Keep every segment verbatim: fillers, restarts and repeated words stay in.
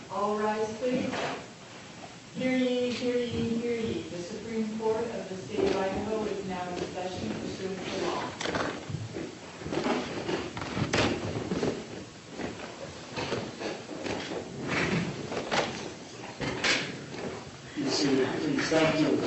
All rise, please. Hear ye, hear ye, hear ye. The Supreme Court of the State of Idaho is now in session pursuant to law. You see it, please. Thank you.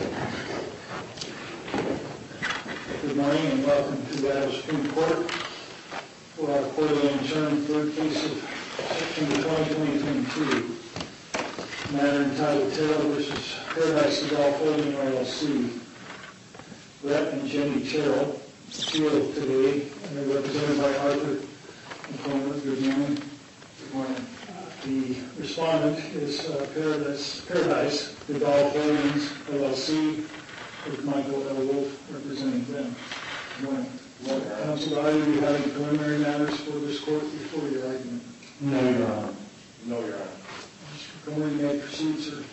Good morning and welcome to the Idaho Supreme Court for our quarterly in turn third case of September twentieth, twenty twenty-two. Matter entitled Terrell versus Paradise Golf Holding L L C. Brett and Jenny Terrell appeal today, and they're represented by Arthur McCormick. Good morning. Good morning. The respondent is uh, Paradise, Paradise Golf Holdings L L C, with Michael L. Wolf representing them. Good morning. Good morning. Counsel, are you having preliminary matters for this court before your argument? No, Your Honor. No, Your Honor. Mister Montgomery, you may proceed, sir.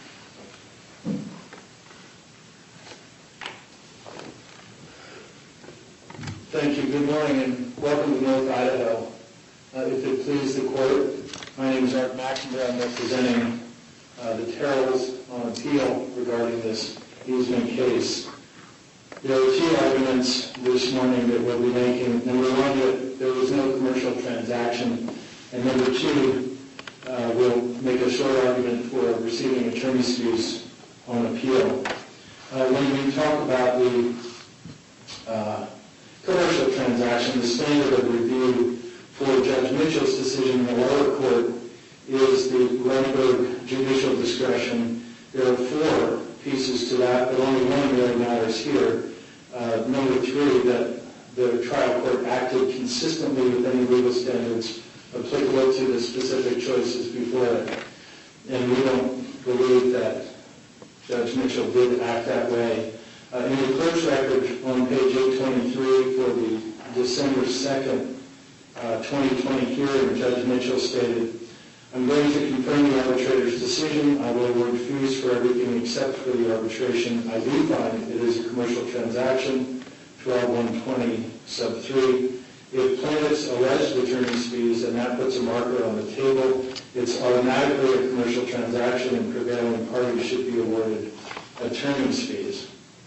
Thank you. Good morning and welcome to North Idaho. Uh, if it please the court, my name is Art McIntyre. I'm representing uh, the Terrells on appeal regarding this easement case. There are two arguments this morning that we'll be making. Number one, that there was no commercial transaction. And number two, uh, we'll make a short argument for receiving attorney's fees on appeal. Uh, when we talk about the uh, commercial transaction, the standard of review for Judge Mitchell's decision in the lower court is the Glenberg judicial discretion. There are four pieces to that, but only one really matters here. Uh, number three, that the trial court acted consistently with any legal standards applicable to the specific choices before it. And we don't believe that Judge Mitchell did act that way. Uh, in the clerk's record on page eight twenty-three for the December second, uh, twenty twenty hearing, Judge Mitchell stated, "I'm going to confirm the arbitrator's decision. I will award fees for everything except for the arbitration. I do find it is a commercial transaction, twelve one twenty sub three. If plaintiffs allege attorney's fees and that puts a marker on the table, it's automatically a commercial transaction and prevailing parties should be awarded attorney's fees."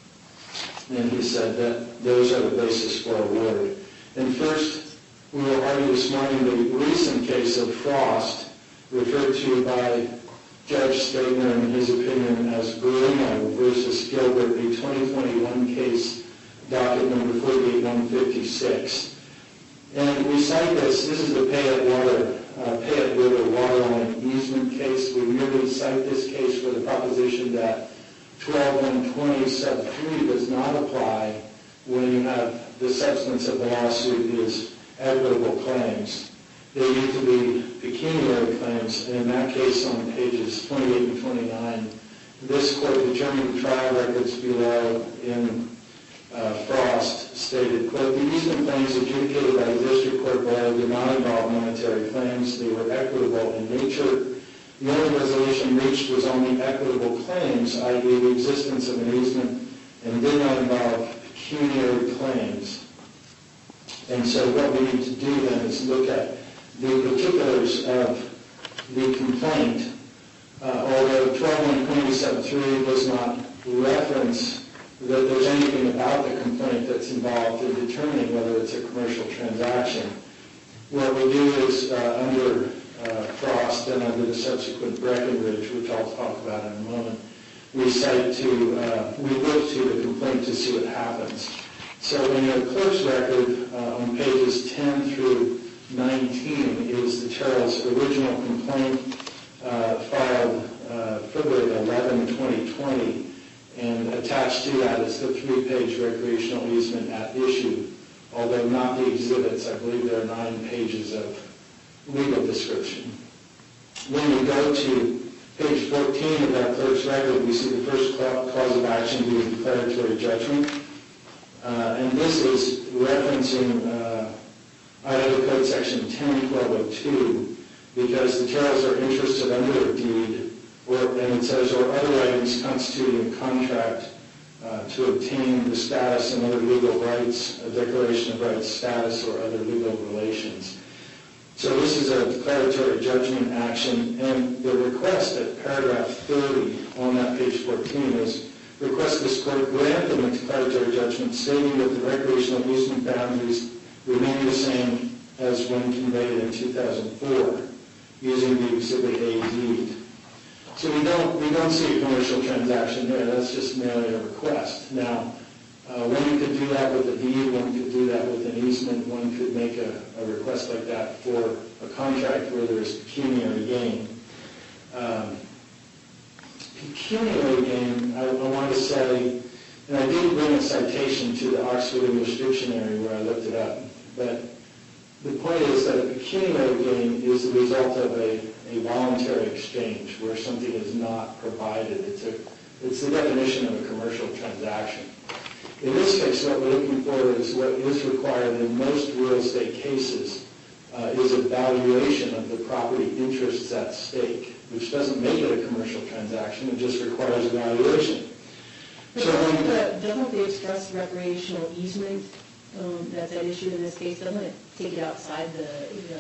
And he said that those are the basis for award. And first, we will argue this morning the recent case of Frost, referred to by Judge Stegner in his opinion as Bruno versus Gilbert, a twenty twenty-one case, docket number forty-eight one fifty-six. And we cite this, this is the Payette Water, uh, Payette River Waterline easement case. We merely cite this case for the proposition that twelve one twenty sub three does not apply when you have the substance of the lawsuit is equitable claims. They need to be pecuniary claims, and in that case on pages twenty-eight and twenty-nine, this court determined the trial records below in uh, Frost stated, quote, "The easement claims adjudicated by the district court below did not involve monetary claims. They were equitable in nature. The only resolution reached was on the equitable claims, that is the existence of an easement, and did not involve pecuniary claims." And so what we need to do then is look at the particulars of the complaint. Uh, although twelve one twenty sub three does not reference that there's anything about the complaint that's involved in determining whether it's a commercial transaction, what we do is uh, under uh, Frost and under the subsequent Breckenridge, which I'll talk about in a moment, we cite to, uh, we look to the complaint to see what happens. So in the clerk's record uh, on pages ten through nineteen is the Terrell's original complaint uh, filed uh, February eleventh, twenty twenty, and attached to that is the three-page recreational easement at issue. Although not the exhibits, I believe there are nine pages of legal description. When we go to page fourteen of that clerk's record, we see the first cause of action being declaratory judgment. Uh, and this is referencing uh, Idaho Code Section ten twelve oh two, because the Terrells are interested under a deed, or, and it says, or other items constituting a contract uh, to obtain the status and other legal rights, a declaration of rights status, or other legal relations. So this is a declaratory judgment action, and the request at paragraph thirty on that page fourteen is, request this court grant them a declaratory judgment stating that the recreational easement boundaries remain the same as when conveyed in two thousand four, using the Exhibit A deed. So we don't, we don't see a commercial transaction there. That's just merely a request. Now, uh, one could do that with a deed, one could do that with an easement, one could make a, a request like that for a contract where there's pecuniary gain. Um, pecuniary gain, I, I want to say, and I did bring a citation to the Oxford English Dictionary where I looked it up, but the point is that a pecuniary gain is the result of a, a voluntary exchange where something is not provided. It's, a, it's the definition of a commercial transaction. In this case, what we're looking for is what is required in most real estate cases uh, is a valuation of the property interests at stake, which doesn't make it a commercial transaction. It just requires a valuation. But So doesn't when, the, doesn't the express recreational easement, um, that's at issue in this case, doesn't it take it outside the,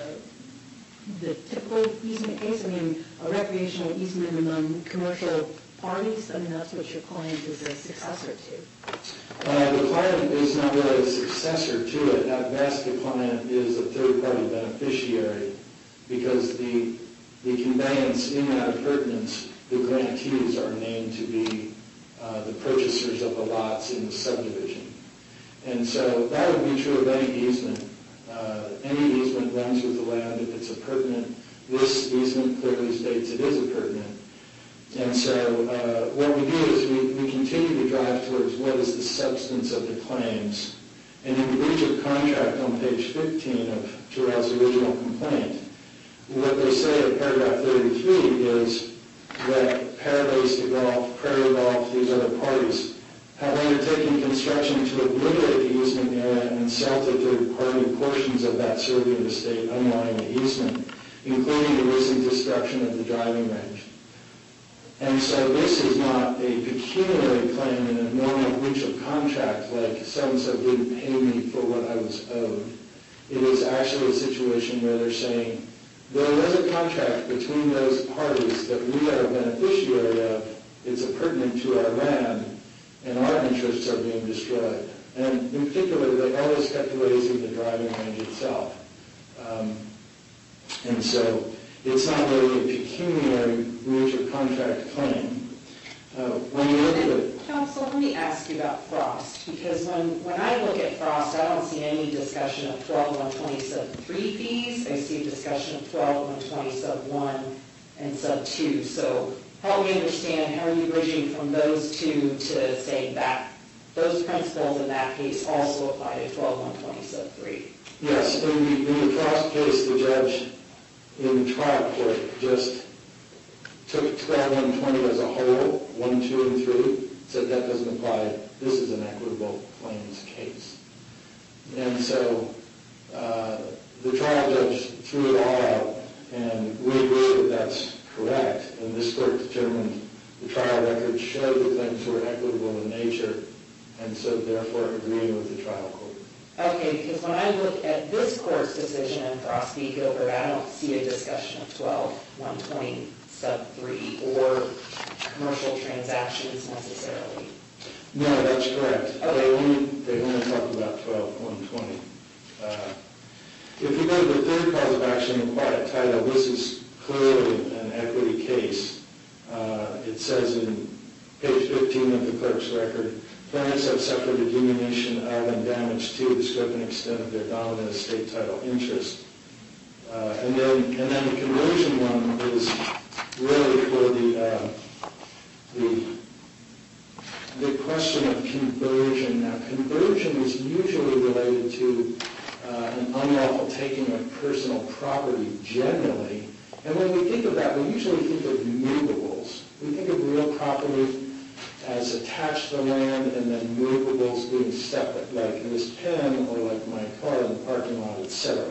the, the typical easement case? I mean, a recreational easement among commercial parties, I mean, that's what your client is a successor to. Uh, the client is not really a successor to it. At best, the client is a third-party beneficiary because the, the conveyance in that appurtenance, the grantees are named to be uh, the purchasers of the lots in the subdivision. And so that would be true of any easement. Uh, any easement runs with the land if it's appurtenant. This easement clearly states it is appurtenant. And so uh, what we do is we, we continue to drive towards what is the substance of the claims. And in the breach of contract on page fifteen of Terrell's original complaint, what they say in paragraph thirty-three is that Parabase Golf, Prairie Golf, these other parties, have undertaken construction to obliterate the easement area and sell to third-party portions of that serving the state underlying the easement, including the recent destruction of the driving range. And so this is not a pecuniary claim in a normal breach of contract, like so-and-so didn't pay me for what I was owed. It is actually a situation where they're saying there was a contract between those parties that we are a beneficiary of, it's appurtenant to our land, and our interests are being destroyed. And in particular, they always kept raising the driving range itself. Um, and so it's not really a pecuniary breach of contract claim. Uh, when you look at it, Counsel, let me ask you about Frost, because when, when I look at Frost, I don't see any discussion of twelve one twenty sub three fees. I see a discussion of twelve one twenty sub one and sub two. So help me understand, how are you bridging from those two to say that those principles in that case also apply to twelve one twenty sub three? yes, in the, in the Frost case, the judge in the trial court just took twelve one twenty as a whole, one, two, and three, said that doesn't apply. This is an equitable claims case. And so uh, the trial judge threw it all out, and we agree that that's correct. And this court determined the trial record showed the claims were equitable in nature, and so therefore agreeing with the trial court. Okay, because when I look at this court's decision in Frost v. Gilbert, I don't see a discussion of twelve one twenty sub three or commercial transactions necessarily. No, that's correct. Okay. They only, they only talked about twelve one twenty. Uh, if we go to the third cause of action, the quiet title, this is clearly an equity case. Uh, it says in page fifteen of the clerk's record, plaintiffs have suffered a diminution of and damage to the scope and extent of their dominant estate title interest. Uh, and then, and then the conversion one is really for the uh, the the question of conversion. Now, conversion is usually related to uh, an unlawful taking of personal property generally. And when we think of that, we usually think of movables. We think of real property as attached to the land and then movables being separate, like this pen or like my car in the parking lot, et cetera.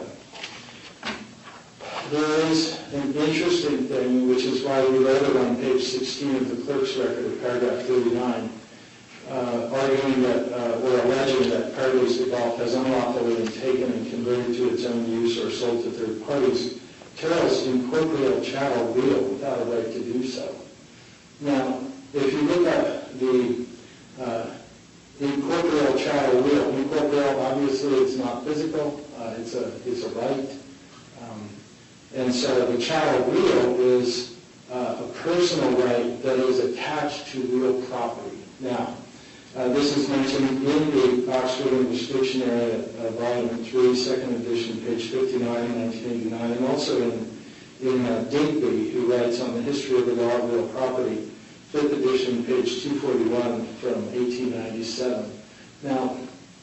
There is an interesting thing, which is why we wrote it on page sixteen of the clerk's record of paragraph thirty-nine. uh, arguing that, uh, or alleging that Paradise Golf has unlawfully been taken and converted to its own use or sold to third parties, Terrell's incorporeal chattel will without a right to do so. Now, if you look up the uh, incorporeal chattel will, incorporeal, obviously it's not physical, uh, it's a it's a right. Um, and so the chattel will is uh, a personal right that is attached to real property. Now, uh, this is mentioned in the Oxford English Dictionary, uh, volume three, second edition, page fifty-nine, nineteen eighty-nine, and also in, in uh, Digby, who writes on the history of the law of real property, fifth edition, page two forty-one from eighteen ninety-seven. Now,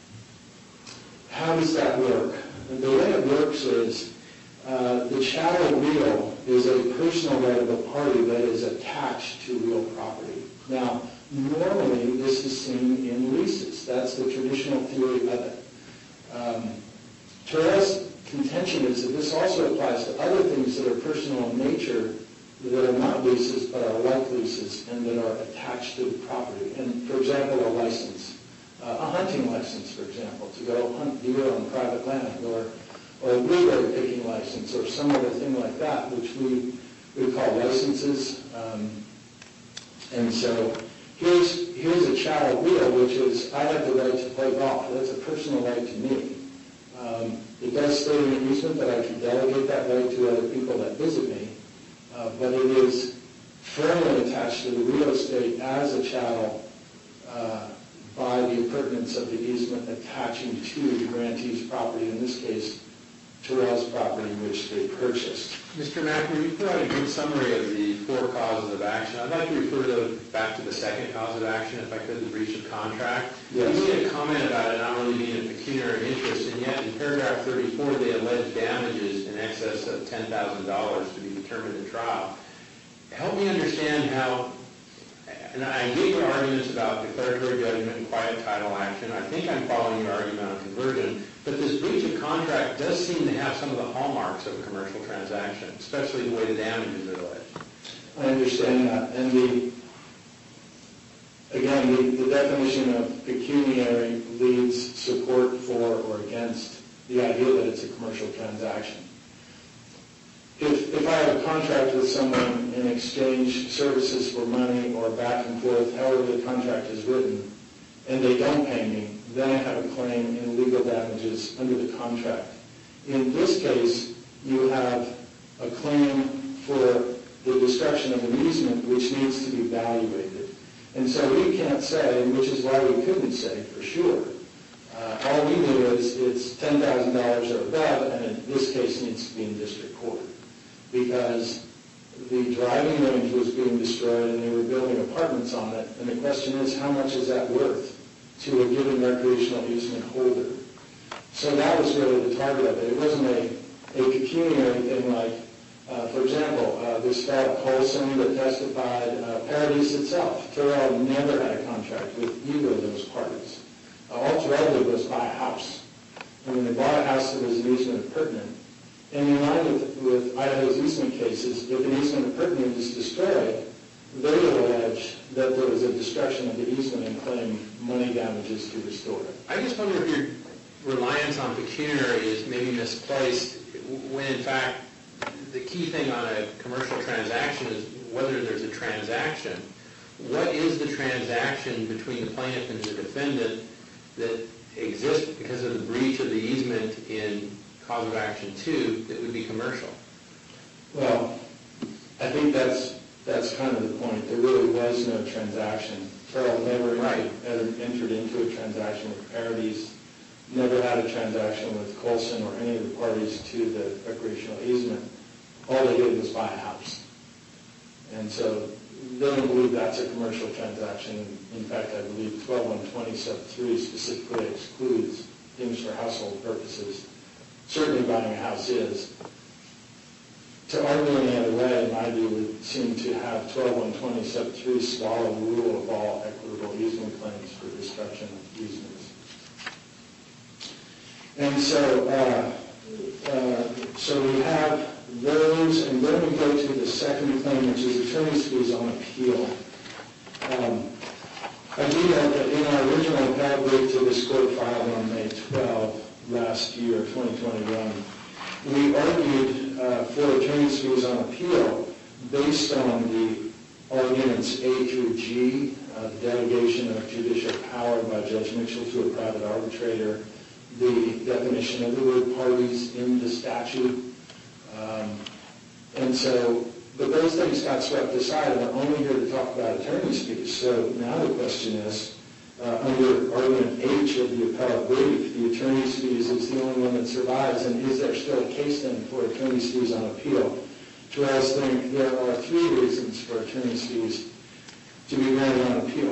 how does that work? And the way it works is uh, the chattel will is a personal right of a party that is attached to real property. Now, normally this is seen in leases. That's the traditional theory of it. Um, Terrell's contention is that this also applies to other things that are personal in nature that are not leases but are like leases and that are attached to the property. And for example, a license, uh, a hunting license, for example, to go hunt deer on private land, or, or a blueberry picking license, or some other thing like that, which we, we call licenses. Um, and so here's, here's a chattel will, which is I have the right to play golf. That's a personal right to me. Um, it does state in the easement that I can delegate that right to other people that visit me. Uh, but it is firmly attached to the real estate as a chattel uh, by the appurtenance of the easement attaching to the grantee's property, in this case, Terrell's property, which they purchased. Mister McNamara, you provided a good summary of the four causes of action. I'd like to refer to, back to the second cause of action, if I could, the breach of contract. Yes. You made a comment about it not really being a pecuniary interest, and yet in paragraph thirty-four, they allege damages in excess of ten thousand dollars to be determined at trial. Help me understand how, and I get your arguments about declaratory judgment and quiet title action. I think I'm following your argument on conversion, but this breach of contract does seem to have some of the hallmarks of a commercial transaction, especially the way the damages are alleged. I understand that. And the, again, the, the definition of pecuniary leads support for or against the idea that it's a commercial transaction. If, if I have a contract with someone and exchange services for money or back and forth, however the contract is written, and they don't pay me, then I have a claim in legal damages under the contract. In this case, you have a claim for the destruction of an easement which needs to be evaluated. And so we can't say, which is why we couldn't say for sure. Uh, all we knew is it's ten thousand dollars or above, and in this case needs to be in district court. Because the driving range was being destroyed and they were building apartments on it, and the question is, how much is that worth to a given recreational easement holder? So that was really the target of it. It wasn't a, a pecuniary thing like, uh, for example, uh, this fellow Colson that testified, uh, Paradise itself. Terrell never had a contract with either of those parties. Uh, all Terrell did was buy a house. And when they bought a house, there was an easement appurtenant. And in line with, with Idaho's easement cases, if an easement appurtenant is destroyed, they will allege that there was a destruction of the easement and claim money damages to restore it. I just wonder if your reliance on pecuniary is maybe misplaced, when in fact the key thing on a commercial transaction is whether there's a transaction. What is the transaction between the plaintiff and the defendant that exists because of the breach of the easement in cause of action two that would be commercial? Well, I think that's that's kind of the point. There really was no transaction. Terrell never Right. entered, entered into a transaction with Paradise, never had a transaction with Colson or any of the parties to the recreational easement. All they did was buy a house. And so they don't believe that's a commercial transaction. In fact, I believe twelve one twenty sub three specifically excludes things for household purposes. Certainly buying a house is. To argue any other way, in my view, would seem to have twelve one twenty sub three swallow the rule of all equitable easement claims for destruction of easements. And so, uh, uh, so we have those, and then we go to the second claim, which is attorney's fees on appeal. Um, I do note that in our original appellate brief to this court filed on May twelfth last year, twenty twenty-one, we argued uh, for attorney's fees on appeal based on the arguments A through G, uh, the delegation of judicial power by Judge Mitchell to a private arbitrator, the definition of the word parties in the statute. Um, and so, but those things got swept aside, and we're only here to talk about attorney's fees. So now the question is, uh, under argument H of the appellate brief, the attorney's fees is the only one that survives, and is there still a case then for attorney's fees on appeal? Terrell's think there are three reasons for attorney's fees to be granted on appeal.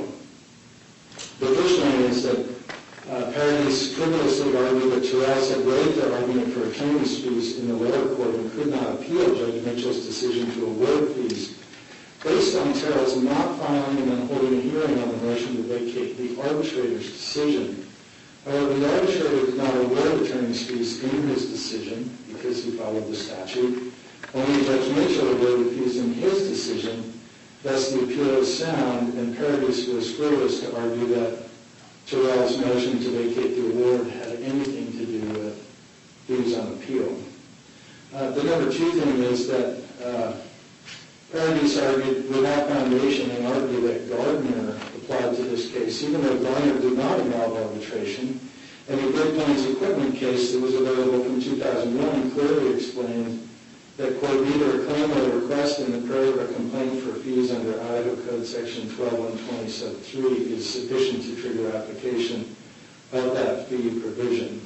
The first one is that uh, parties frivolously argued that Terrell's had waived their argument for attorney's fees in the lower court and could not appeal Judge Mitchell's decision to award fees based on Terrell's not filing and then holding a hearing on the motion to vacate the arbitrator's decision. However, the arbitrator did not award attorney's fees in his decision because he followed the statute. Only Judge Mitchell awarded fees in his decision. Thus, the appeal is sound, and Paradis was frivolous to argue that Terrell's motion to vacate the award had anything to do with fees on appeal. Uh, the number two thing is that uh, Paradis argued without foundation and argued that Gardner applied to this case, even though Gardner did not involve arbitration, and the Great Plains equipment case that was available from two thousand one clearly explained that, quote, neither a claim or a request in the prayer or a complaint for fees under Idaho Code Section twelve one twenty sub three is sufficient to trigger application of that fee provision.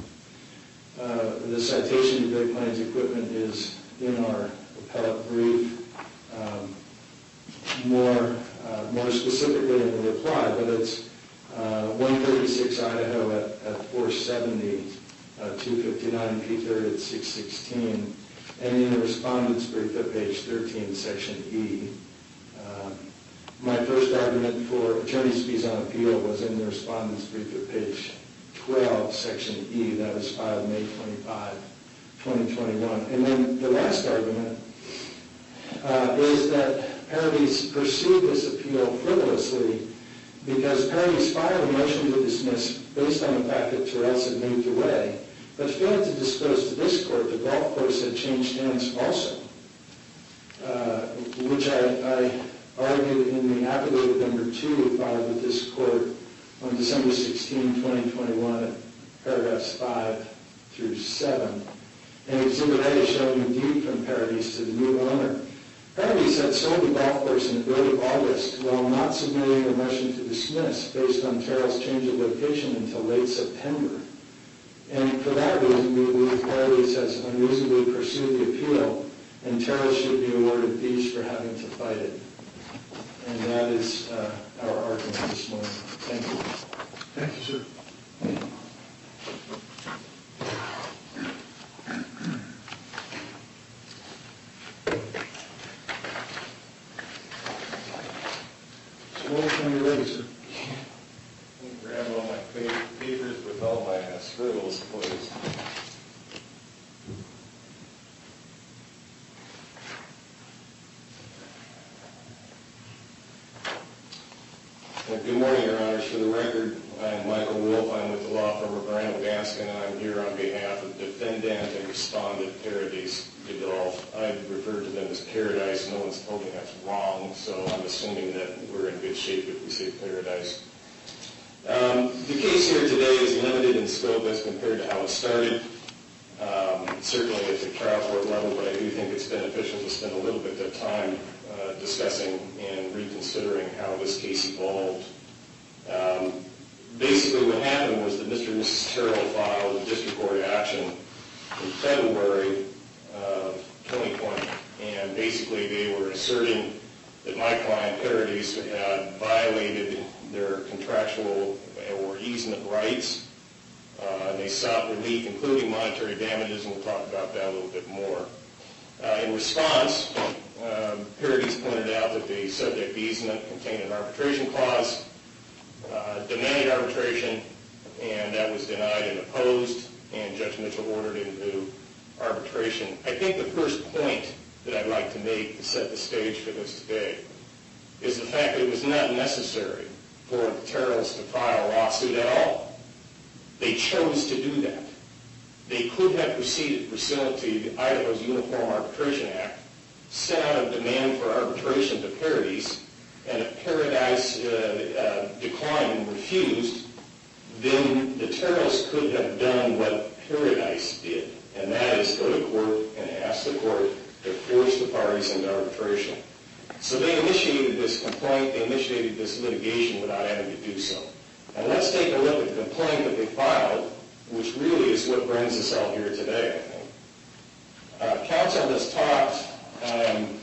Uh, the citation to Great Plains equipment is in our appellate brief, um, more, uh, more specifically in the reply, but it's uh, one thirty-six Idaho at, at four seventy, uh, two fifty-nine P third at six sixteen. And in the respondent's brief at page thirteen, section E. Um, my first argument for attorney's fees on appeal was in the respondent's brief at page twelve, section E. That was filed May twenty-fifth, twenty twenty-one. And then the last argument uh, is that Paradis pursued this appeal frivolously because Paradis filed a motion to dismiss based on the fact that Terrell had moved away, but failed to disclose to this court the golf course had changed hands also, uh, which I, I argued in the affidavit number two filed with this court on December sixteenth, twenty twenty-one at paragraphs five through seven. And Exhibit A showing the deed from Paradis to the new owner. Paradis had sold the golf course in early August while not submitting a motion to dismiss based on Terrell's change of location until late September. And for that reason, we believe Paradis has unreasonably pursued the appeal, and Terrell should be awarded fees for having to fight it. And that is uh, our argument this morning. Thank you. Thank you, sir. So when you're ready, sir. Grab all my papers with all my uh, scribbles, please. Uh, good morning, Your Honors. For the record, I'm Michael Wolf. I'm with the law firm of Brandon Gaskin, and I'm here on behalf of defendant and respondent Paradis Godolph. I refer to them as Paradise. No one's told me that's wrong, so I'm assuming that we're in good shape if we say Paradise. Um, the case here today is limited in scope as compared to how it started, um, certainly at the trial court level, but I do think it's beneficial to spend a little bit of time uh, discussing and reconsidering how this case evolved. Um, basically what happened was that Mister and Missus Terrell filed a district court action in February of twenty twenty, and basically they were asserting that my client Paradis had violated their contractual or easement rights. Uh, they sought relief, including monetary damages, and we'll talk about that a little bit more. Uh, in response, um, Paradis pointed out that the subject easement contained an arbitration clause, uh, demanded arbitration, and that was denied and opposed, and Judge Mitchell ordered it into arbitration. I think the first point that I'd like to make to set the stage for this today is the fact that it was not necessary for the Terrells to file a lawsuit at all. They chose to do that. They could have proceeded pursuant to Idaho's Uniform Arbitration Act, sent out a demand for arbitration to Paradise, and if Paradise uh, uh, declined and refused, then the Terrells could have done what Paradise did, and that is go to court and ask the court to force the parties into arbitration. So they initiated this complaint, they initiated this litigation without having to do so. And let's take a look at the complaint that they filed, which really is what brings us all here today, I think. Uh, counsel has talked um,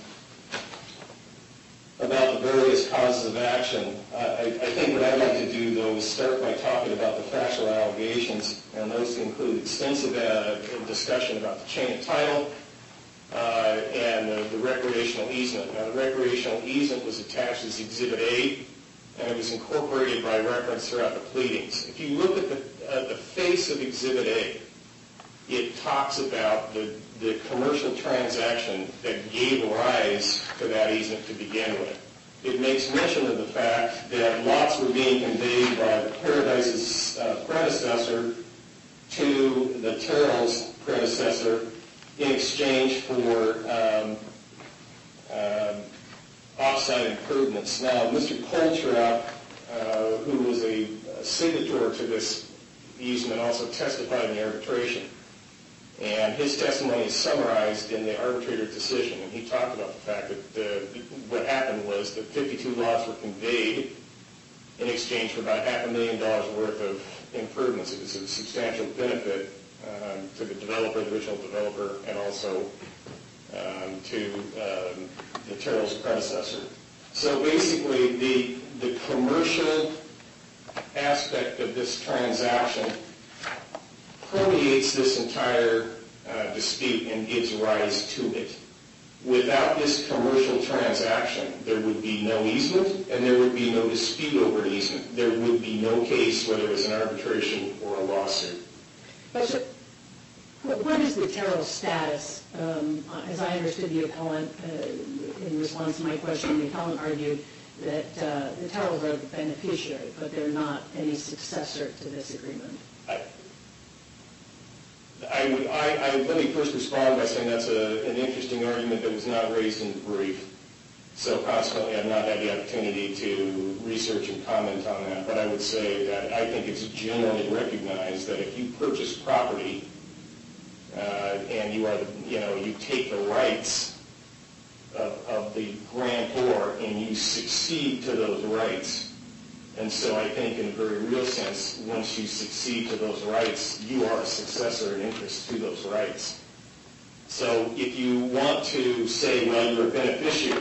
about the various causes of action. Uh, I, I think what I'd like to do, though, is start by talking about the factual allegations, and those include extensive uh, discussion about the chain of title uh, and uh, the recreational easement. Now, the recreational easement was attached as Exhibit A, and it was incorporated by reference throughout the pleadings. If you look at the, uh, the face of Exhibit A, it talks about the, the commercial transaction that gave rise to that easement to begin with. It makes mention of the fact that lots were being conveyed by the Paradise's uh, predecessor to the Terrells' predecessor in exchange for um, uh, off-site improvements. Now, Mister Coltrap, uh, who was a, a signator to this easement, also testified in the arbitration. And his testimony is summarized in the arbitrator's decision. And he talked about the fact that uh, what happened was that fifty-two lots were conveyed in exchange for about half a million dollars worth of improvements. It was a substantial benefit um, to the developer, the original developer, and also um, to um, the Terrell's predecessor. So basically, the, the commercial aspect of this transaction permeates this entire uh, dispute and gives rise to it. Without this commercial transaction, there would be no easement and there would be no dispute over an easement. There would be no case, whether it was an arbitration or a lawsuit. But what what is the Terrell status? Um, as I understood the appellant, uh, in response to my question, the appellant argued that uh, the Terrells are the beneficiary, but they're not any successor to this agreement. I, I would, I, I, let me first respond by saying that's a, an interesting argument that was not raised in the brief. So consequently, I've not had the opportunity to research and comment on that. But I would say that I think it's generally recognized that if you purchase property uh, and you are, the, you know, you take the rights of, of the grantor and you succeed to those rights. And so I think in a very real sense, once you succeed to those rights, you are a successor in interest to those rights. So if you want to say, well, you're a beneficiary,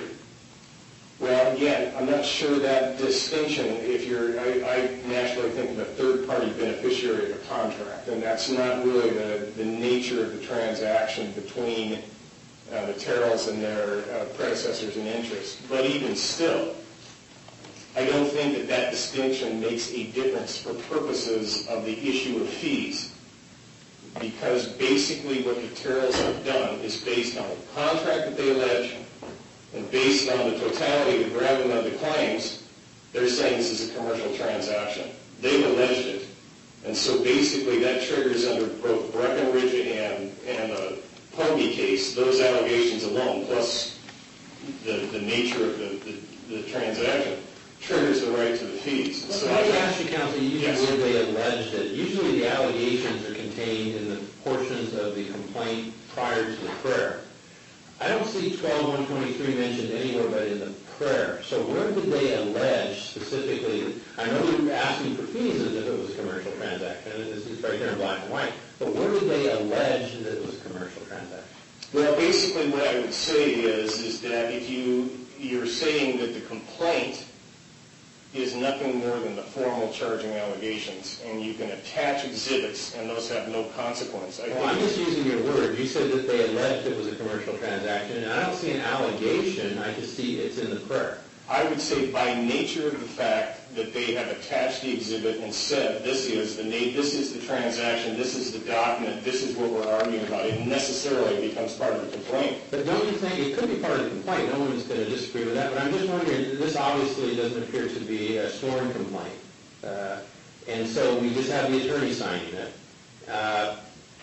well, again, I'm not sure that distinction, if you're, I, I naturally think of a third-party beneficiary of a contract, and that's not really the, the nature of the transaction between uh, the Terrells and their uh, predecessors in interest. But even still, I don't think that that distinction makes a difference for purposes of the issue of fees, because basically what the Terrells have done is based on the contract that they allege, and based on the totality of the gravamen of the claims, they're saying this is a commercial transaction. They've alleged it, and so basically that triggers under both Breckenridge and, and the Pogge case, those allegations alone, plus the, the nature of the, the, the transaction, triggers the right to the fees. Well, So let me I, ask you, counsel, you used Yes. the word they alleged it. Usually the allegations are contained in the portions of the complaint prior to the prayer. I don't see twelve one twenty-three mentioned anywhere but in the prayer. So where did they allege specifically? I know you were asking for fees as if it was a commercial transaction, and this is right there in black and white. But where did they allege that it was a commercial transaction? well, basically what I would say is, is that if you, you're saying that the complaint is nothing more than the formal charging allegations, and you can attach exhibits, and those have no consequence. I Well, I'm think just using your word. You said that they alleged it was a commercial transaction, and I don't see an allegation. I just see it's in the prayer. I would say by nature of the fact that they have attached the exhibit and said, this is the na- this is the transaction, this is the document, this is what we're arguing about, it necessarily becomes part of the complaint. But don't you think, it could be part of the complaint, no one is going to disagree with that, but I'm just wondering, this obviously doesn't appear to be a sworn complaint. Uh, and so we just have the attorney signing it. Uh,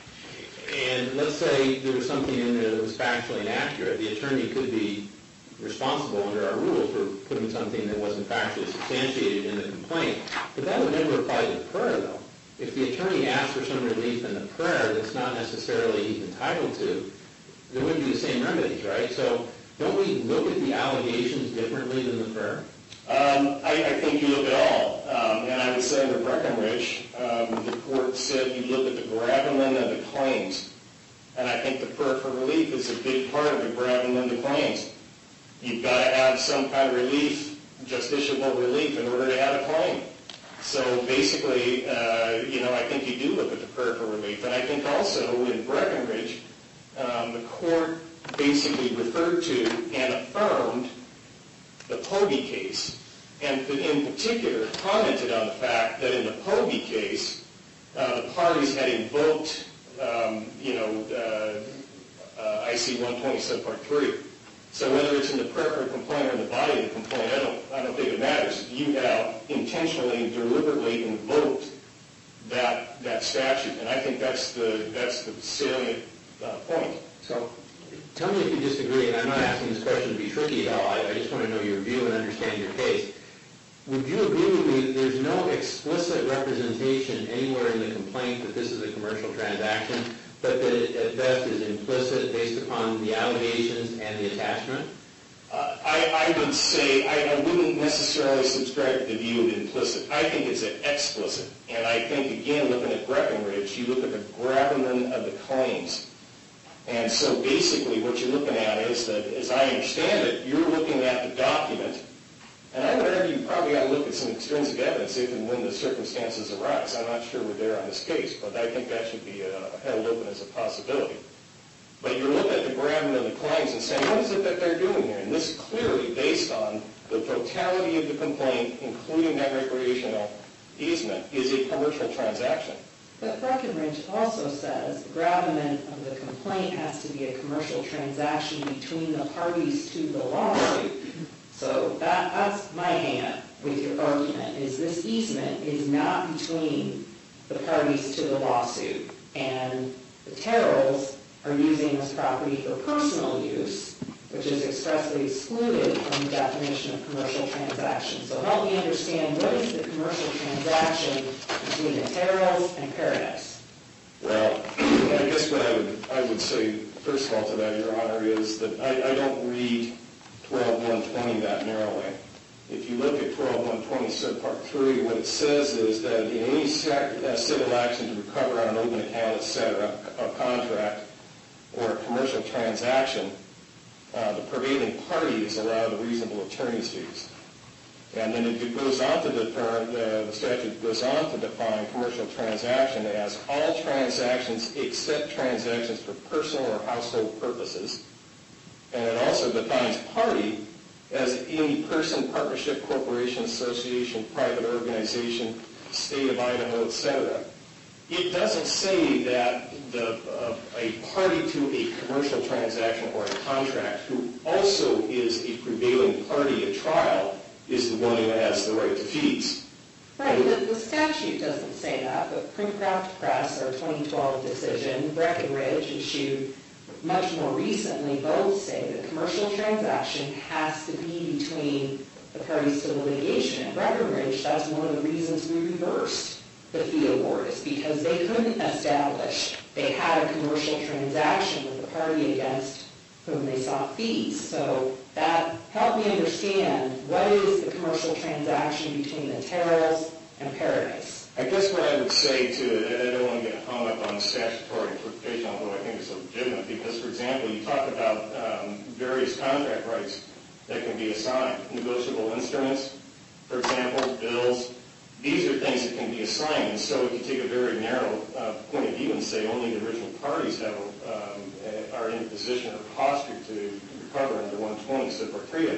and let's say there was something in there that was factually inaccurate, the attorney could be responsible under our rules for putting something that wasn't factually substantiated in the complaint. But that would never apply to the prayer, though. If the attorney asks for some relief in the prayer that's not necessarily he's entitled to, there wouldn't be the same remedies, right? So don't we look at the allegations differently than the prayer? Um, I, I think you look at all. Um, and I would say under Breckenridge, um, the court said you look at the gravamen of the claims. And I think the prayer for relief is a big part of the gravamen of the claims. You've got to have some kind of relief, justiciable relief, in order to have a claim. So basically, uh, you know, I think you do look at the prayer for relief. And I think also in Breckenridge, um, the court basically referred to and affirmed the Poby case, and in particular commented on the fact that in the Poby case, uh, the parties had invoked, um, you know, uh, uh, I C one twenty subpart three. So whether it's in the prayer for complaint or in the body of the complaint, I don't, I don't think it matters. You have intentionally, deliberately invoked that that statute, and I think that's the that's the salient uh, point. So tell me if you disagree, and I'm not asking this question to be tricky at all. I, I just want to know your view and understand your case. Would you agree with me that there's no explicit representation anywhere in the complaint that this is a commercial transaction, but that it at best is implicit based upon the allegations and the attachment? Uh, I, I would say I, I wouldn't necessarily subscribe to the view of implicit. I think it's an explicit. And I think, again, looking at Breckenridge, you look at the gravamen of the claims. And so basically what you're looking at is that, as I understand it, you're looking at the document. And I would argue you probably got to look at some extrinsic evidence if and when the circumstances arise. I'm not sure we're there on this case, but I think that should be uh, held open as a possibility. But you're looking at the gravamen of the claims and saying, what is it that they're doing here? And this clearly based on the totality of the complaint, including that recreational easement, is a commercial transaction. But Breckenridge also says the gravamen of the complaint has to be a commercial transaction between the parties to the lawsuit. So that, that's my hang-up with your argument, is this easement is not between the parties to the lawsuit. And the Terrells are using this property for personal use, which is expressly excluded from the definition of commercial transaction. So help me understand, what is the commercial transaction between the Terrells and Paradise? Well, I guess what I would I would say, first of all, to that, Your Honor, is that I, I don't read twelve one twenty that narrowly. If you look at twelve one twenty subpart three, what it says is that in any civil action to recover on an open account, et cetera, a contract or a commercial transaction, uh, the prevailing party is allowed a reasonable attorney's fees. And then it goes on to define, uh, the statute goes on to define commercial transaction as all transactions except transactions for personal or household purposes. And it also defines party as any person, partnership, corporation, association, private organization, state of Idaho, et cetera. It doesn't say that the, uh, a party to a commercial transaction or a contract who also is a prevailing party at trial is the one who has the right to fees. Right, the, the statute doesn't say that, but Printcraft Press, our twenty twelve decision, Breckenridge issued much more recently, both say that a commercial transaction has to be between the parties to the litigation. And Breckenridge, that's one of the reasons we reversed the fee award, is because they couldn't establish they had a commercial transaction with the party against whom they sought fees. So that helped me understand, what is the commercial transaction between the Terrells and Paradise? I guess what I would say to it, and I don't want to get hung up on statutory interpretation, although I think it's legitimate, because, for example, you talk about um, various contract rights that can be assigned. Negotiable instruments, for example, bills. These are things that can be assigned. And so if you take a very narrow uh, point of view and say only the original parties have um, are in a position or posture to recover under one twenty subpart three, I think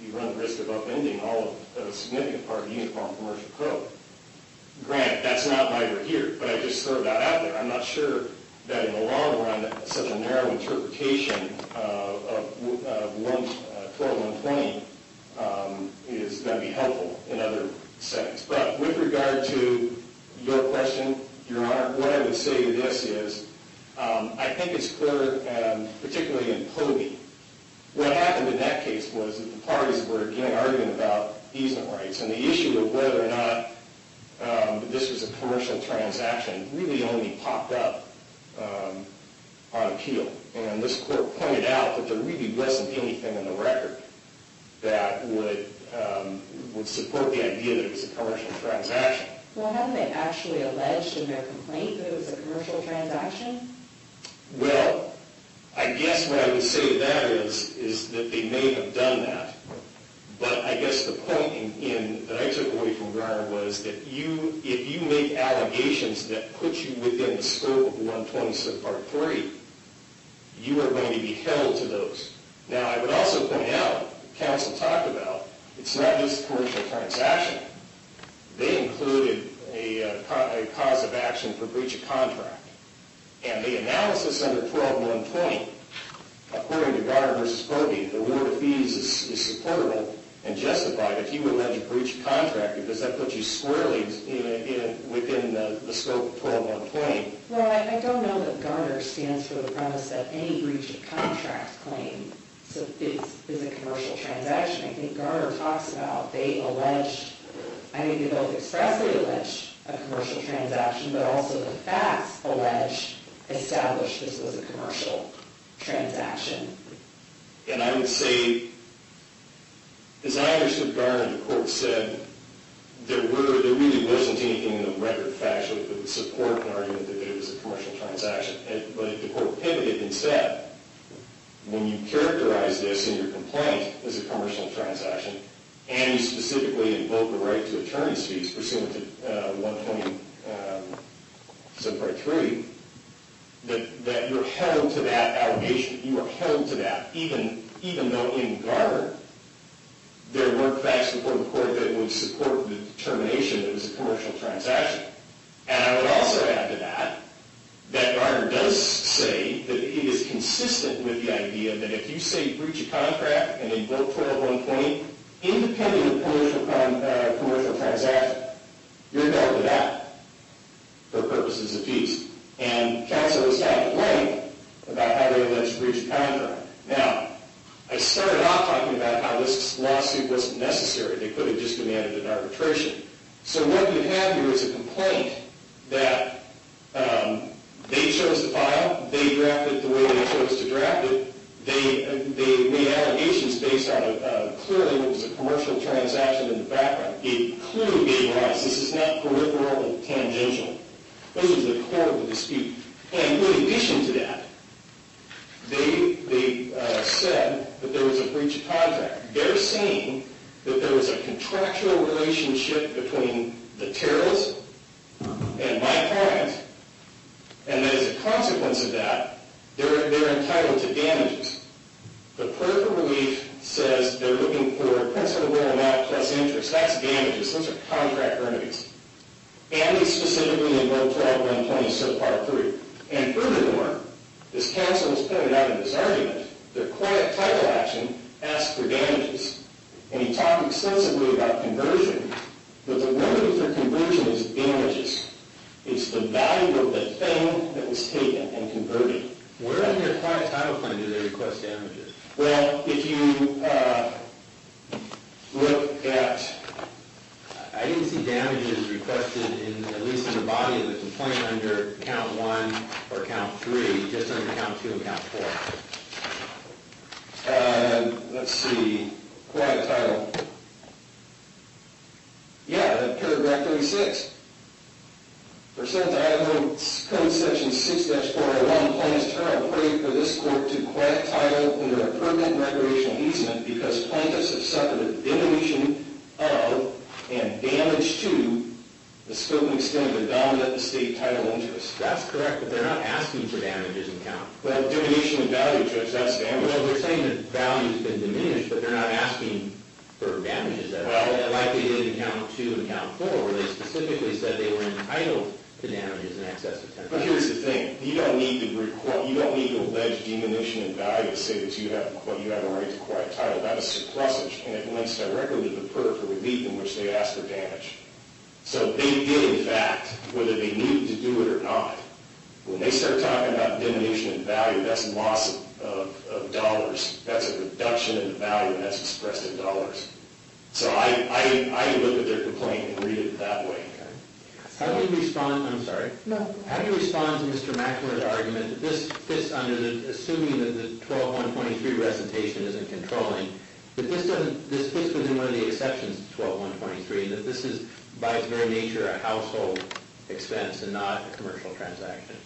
you run the risk of upending all of a significant part of the Uniform Commercial Code. Granted, that's not why we're here, but I just throw that out there. I'm not sure that in the long run, such a narrow interpretation uh, of, of one, uh, twelve one twenty um, is going to be helpful in other settings. But with regard to your question, Your Honor, what I would say to this is, um, I think it's clear, um, particularly in Povey, what happened in that case was that the parties were again arguing about easement rights, and the issue of whether or not um, this was a commercial transaction really only popped up um, on appeal. And this court pointed out that there really wasn't anything in the record that would um, would support the idea that it was a commercial transaction. Well, haven't they actually alleged in their complaint that it was a commercial transaction? Well, I guess what I would say to that is, is that they may have done that. But I guess the point in, in, that I took away from Garner was that you, if you make allegations that put you within the scope of one twenty subpart three, you are going to be held to those. Now, I would also point out, counsel talked about, it's not just a commercial transaction. They included a, uh, a cause of action for breach of contract. And the analysis under twelve one twenty, according to Garner versus Povey, the award of fees is, is supportable and justified if you allege a breach of contract, because that puts you squarely in, in, within the, the scope of twelve one twenty. Well, I, I don't know that Garner stands for the premise that any breach of contract claim so is, is a commercial transaction. I think Garner talks about they alleged, I think they both expressly alleged a commercial transaction, but also the facts alleged established this was a commercial transaction. And I would say, as I understood Garner, the court said there were there really wasn't anything in the record factually that would support an argument that it was a commercial transaction. And, but the court pivoted and said, when you characterize this in your complaint as a commercial transaction, and you specifically invoke the right to attorney's fees pursuant to uh, one twenty um, subpart three, that, that you're held to that allegation. You are held to that, even, even though in Garner, there weren't facts before the court that would support the determination that it was a commercial transaction. And I would also add to that, that Garner does say that it is consistent with the idea that if you say breach of contract and invoke twelve one twenty, independent of commercial, con, uh, commercial transaction, you're held to that for purposes of fees. And counsel has talked at length about how they alleged breach of contract. Now, I started off talking about how this lawsuit wasn't necessary. They could have just demanded an arbitration. So what you have here is a complaint that um, they chose to file. They drafted it the way they chose to draft it. They, uh, they made allegations based on a, uh, clearly what was a commercial transaction in the background. It clearly gave rise. This is not peripheral and tangential. This is the core of the dispute. And in addition to that, they, they uh, said that there was a breach of contract. They're saying that there was a contractual relationship between the Terrells and my client, and that as a consequence of that, they're, they're entitled to damages. The prayer for relief says they're looking for principal amount plus interest. That's damages. Those are contract remedies. And they specifically invoke twelve one twenty subpart three. And furthermore, as counsel has pointed out in this argument, their quiet title action asked for damages. And he talked extensively about conversion, but the remedy for conversion is damages. It's the value of the thing that was taken and converted. Where in their quiet title claim do they request damages? Well, if you uh, look at... I didn't see damages requested in, at least in the body of the complaint under count one or count three, just under count two and count four. Uh, let's see, quiet title. Yeah, that paragraph thirty-six. Pursuant to Idaho Code Section six dash four oh one, plaintiffs Terrell prayed for this court to quiet title under a permanent recreational easement because plaintiffs have suffered a diminution of and damage to the scope and extent of the dominant estate title interest. That's correct, but they're not asking for damages in count. Well, diminution of value, Judge, that's damage. Well, they're saying that value's been diminished, but they're not asking for damages, that- Well- like they did in count two and count four, where they specifically said they were entitled to damages in excess of ten But thousand. here's the thing, you don't need to require, you don't need to allege diminution in value to say that you have, well, you have a right to quiet title. That is surplusage, and it links directly to the prayer for relief in which they ask for damage. So they did, in fact, whether they needed to do it or not. When they start talking about diminution in value, that's loss of, of, of dollars. That's a reduction in the value, and that's expressed in dollars. So I, I, I look at their complaint and read it that way. How do you respond, I'm sorry, No. how do you respond to Mister McNamara's argument that this fits under the, assuming that the twelve one twenty-three recitation isn't controlling, that this doesn't, this fits within one of the exceptions to twelve one twenty-three, and that this is by its very nature a household expense and not a commercial transaction?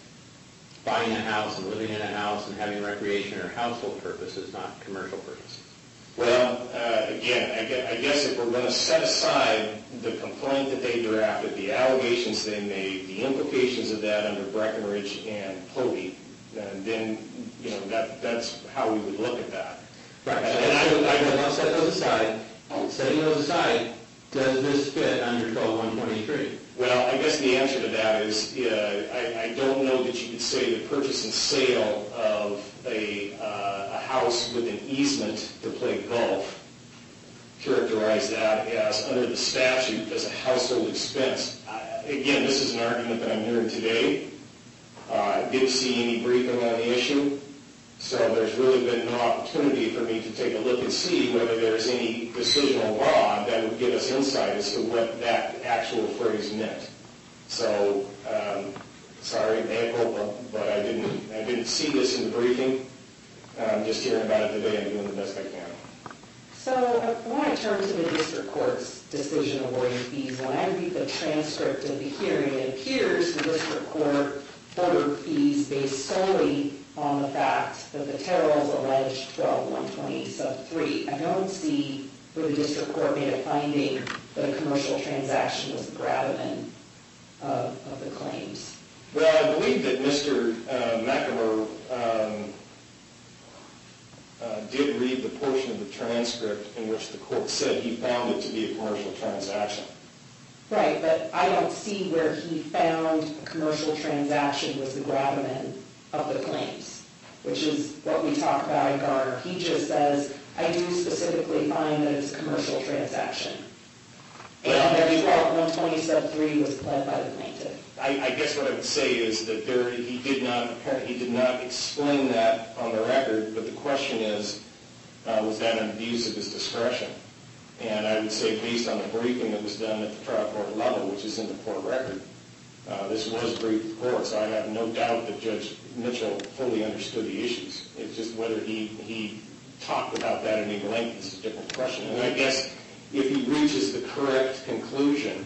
Buying a house and living in a house and having recreation or household purposes, not commercial purposes. Well, uh, again, I gue- I guess if we're going to set aside the complaint that they drafted, the allegations they made, the implications of that under Breckenridge and Povey, uh, then, you know, that that's how we would look at that. Right, And I so would- I would- I'll set those aside. Setting those aside, does this fit under twelve one twenty-three? Well, I guess the answer to that is, uh, I, I don't know that you could say the purchase and sale of a, uh, a house with an easement to play golf, characterize that as, under the statute, as a household expense. I, again, this is an argument that I'm hearing today. Uh, I didn't see any briefing on the issue, so there's really been no opportunity for me to take a look and see whether there's any decisional law that would give us insight as to what that actual phrase meant. So, um, sorry, mea culpa, but I didn't, I didn't see this in the briefing. I'm just hearing about it today and doing the best I can. So I want to turn to the district court's decision awarding fees. When I read the transcript of the hearing, it appears the district court ordered fees based solely on the fact that the Terrells alleged twelve one twenty sub three. I don't see where the district court made a finding that a commercial transaction was the gravamen of, of the claims. Well, I believe that Mister Uh, McNamara um, uh, did read the portion of the transcript in which the court said he found it to be a commercial transaction. Right, but I don't see where he found a commercial transaction was the gravamen of the claims, which is what we talk about in Garner. He just says, I do specifically find that it's a commercial transaction. And that twelve one twenty sub three was pled by the plaintiff. I, I guess what I would say is that there, he did not, apparently, he did not explain that on the record, but the question is, uh, was that an abuse of his discretion? And I would say, based on the briefing that was done at the trial court level, which is in the court record, uh, this was briefed to the court, so I have no doubt that Judge Mitchell fully understood the issues. It's just whether he, he talked about that in any length is a different question. And I guess if he reaches the correct conclusion,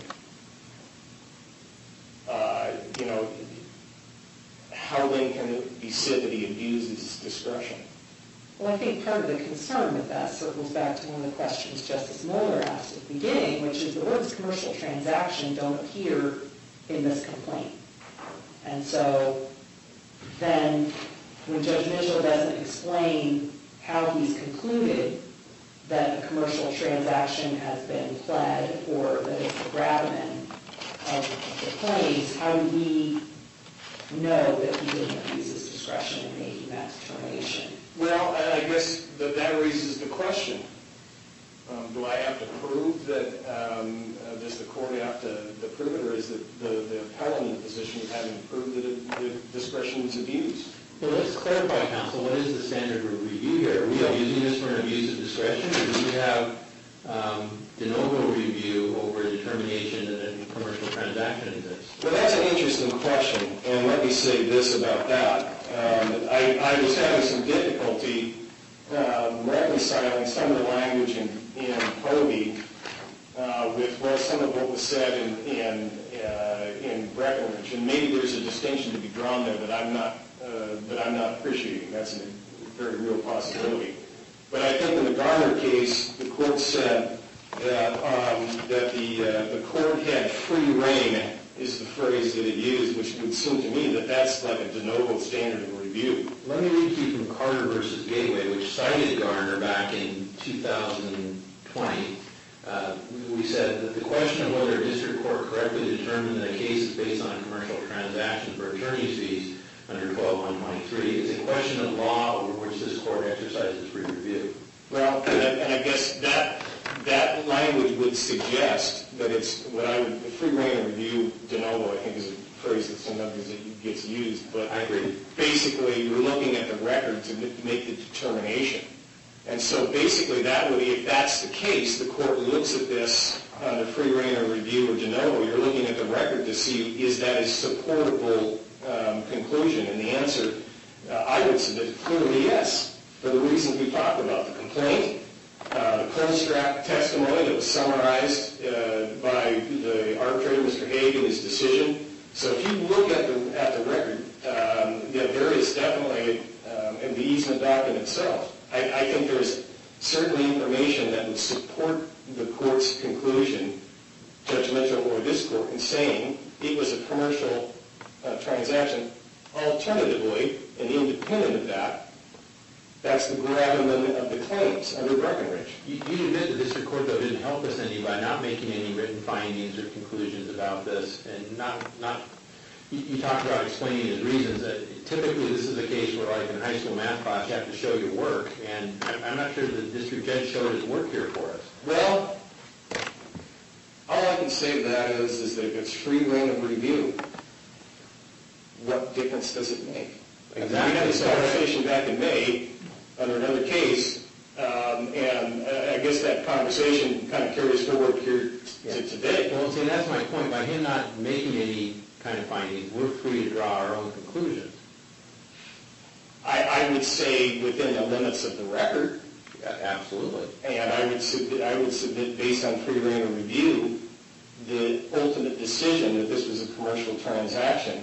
uh, you know, how then can it be said that he abused his discretion? Well, I think part of the concern with that circles back to one of the questions Justice Mueller asked at the beginning, which is the words commercial transaction don't appear in this complaint. And so then when Judge Mitchell doesn't explain how he's concluded that a commercial transaction has been pled or that it's the gravamen of the claims, how do we know that he didn't abuse his discretion in making that determination? Well, I I guess that that raises the question. Um, do I have to prove that, um, uh, does the court have to, to prove it, or is it the, the appellant in the position of having to prove that it, the discretion is abused? Well, let's clarify, counsel, what is the standard of review here? Are we using this for an abuse of discretion, or do we have um, de novo review over a determination that a commercial transaction exists? Well, that's an interesting question, and let me say this about that. Um, I, I was having some difficulty um, reconciling some of the language in, in Povey uh, with well, some of what was said in, in, uh, in Breckenridge, and maybe there's a distinction to be drawn there that I'm not uh, that I'm not appreciating. That's a very real possibility. But I think in the Garner case, the court said that um, that the uh, the court had free rein, is the phrase that it used, which would seem to me that that's like a de novo standard of review. Let me read to you from Carter versus Gateway, which cited Garner back in two thousand twenty, uh, we- we said that the question of whether a district court correctly determined that a case is based on a commercial transaction for attorney's fees under twelve one twenty-three is a question of law over which this court exercises free review. Well, and I, and I guess that that language would suggest that it's what I would, the free reign of review de novo, I think, is a phrase that sometimes it gets used. But I agree. Basically, you're looking at the record to make the determination. And so basically that would, if that's the case, the court looks at this under free reign of review or de novo. You're looking at the record to see, is that a supportable um, conclusion? And the answer, uh, I would submit clearly yes, for the reasons we talked about. The complaint, uh, the Colstrap testimony that was summarized uh, by the arbitrator, Mister Haig, in his decision. So if you look at the, at the record, um, yeah, there is definitely, um, in the easement document itself, I, I think there's certainly information that would support the court's conclusion, Judge Mitchell or this court, in saying it was a commercial uh, transaction. Alternatively, and independent of that, that's the gravamen of the claims under Breckenridge. You, you admit the district court, though, didn't help us any by not making any written findings or conclusions about this, and not, not you, you talked about explaining his reasons. That typically, this is a case where, like in high school math class, you have to show your work, and I'm, I'm not sure the district judge showed his work here for us. Well, all I can say to that is, is that if it's free reign of review, what difference does it make? Exactly. We had this conversation back in May under another case, um, and uh, I guess that conversation kind of carries forward here Yeah. to today. Well, see, that's my point. By him not making any kind of findings, we're free to draw our own conclusions. I, I would say within the limits of the record, Yeah, absolutely. and I would submit, I would submit based on free reign of review, the ultimate decision that this was a commercial transaction